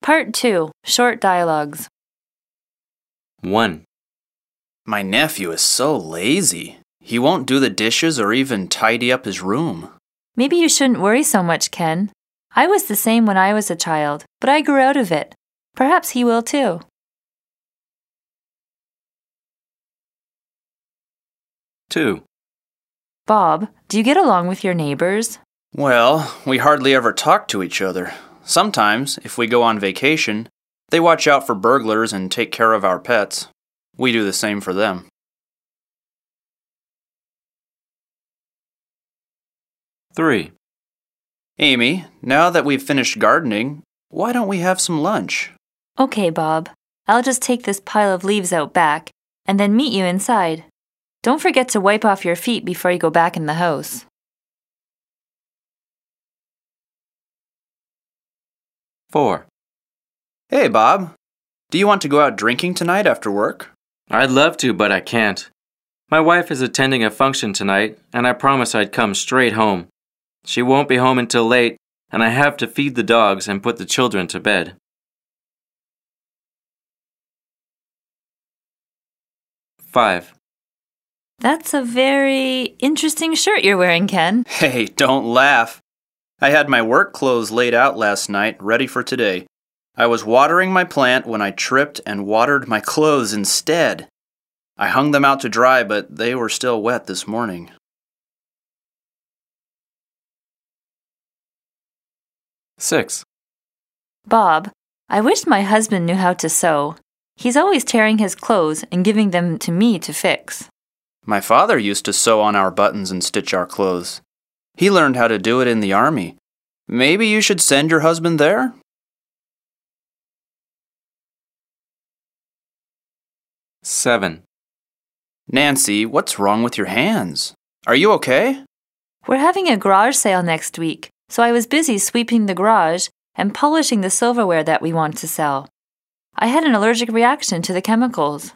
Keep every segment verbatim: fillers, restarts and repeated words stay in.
Part two. Short dialogues. one. My nephew is so lazy. He won't do the dishes or even tidy up his room. Maybe you shouldn't worry so much, Ken. I was the same when I was a child, but I grew out of it. Perhaps he will too. two. Bob, do you get along with your neighbors? Well, we hardly ever talk to each other. Sometimes, if we go on vacation, they watch out for burglars and take care of our pets. We do the same for them. three. Amy, now that we've finished gardening, why don't we have some lunch? Okay, Bob. I'll just take this pile of leaves out back and then meet you inside. Don't forget to wipe off your feet before you go back in the house. four. Hey, Bob. Do you want to go out drinking tonight after work? I'd love to, but I can't. My wife is attending a function tonight, and I promised I'd come straight home. She won't be home until late, and I have to feed the dogs and put the children to bed. five. That's a very interesting shirt you're wearing, Ken. Hey, don't laugh. I had my work clothes laid out last night, ready for today. I was watering my plant when I tripped and watered my clothes instead. I hung them out to dry, but they were still wet this morning. six. Bob, I wish my husband knew how to sew. He's always tearing his clothes and giving them to me to fix. My father used to sew on our buttons and stitch our clothes. He learned how to do it in the army. Maybe you should send your husband there? seven. Nancy, what's wrong with your hands? Are you okay? We're having a garage sale next week, so I was busy sweeping the garage and polishing the silverware that we want to sell. I had an allergic reaction to the chemicals.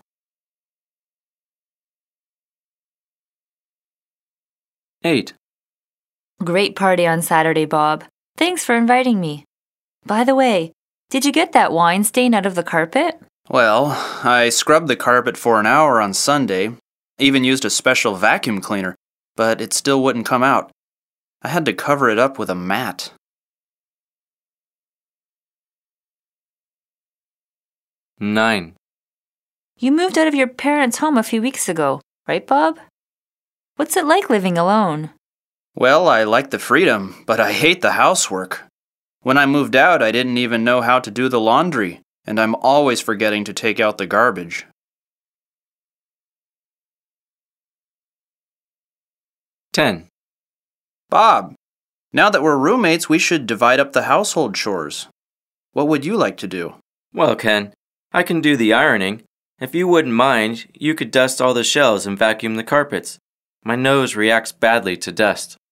eight. Great party on Saturday, Bob. Thanks for inviting me. By the way, did you get that wine stain out of the carpet? Well, I scrubbed the carpet for an hour on Sunday, even used a special vacuum cleaner, but it still wouldn't come out. I had to cover it up with a mat. nine. You moved out of your parents' home a few weeks ago, right, Bob? What's it like living alone? Well, I like the freedom, but I hate the housework. When I moved out, I didn't even know how to do the laundry, and I'm always forgetting to take out the garbage. ten. Bob, now that we're roommates, we should divide up the household chores. What would you like to do? Well, Ken, I can do the ironing. If you wouldn't mind, you could dust all the shelves and vacuum the carpets. My nose reacts badly to dust.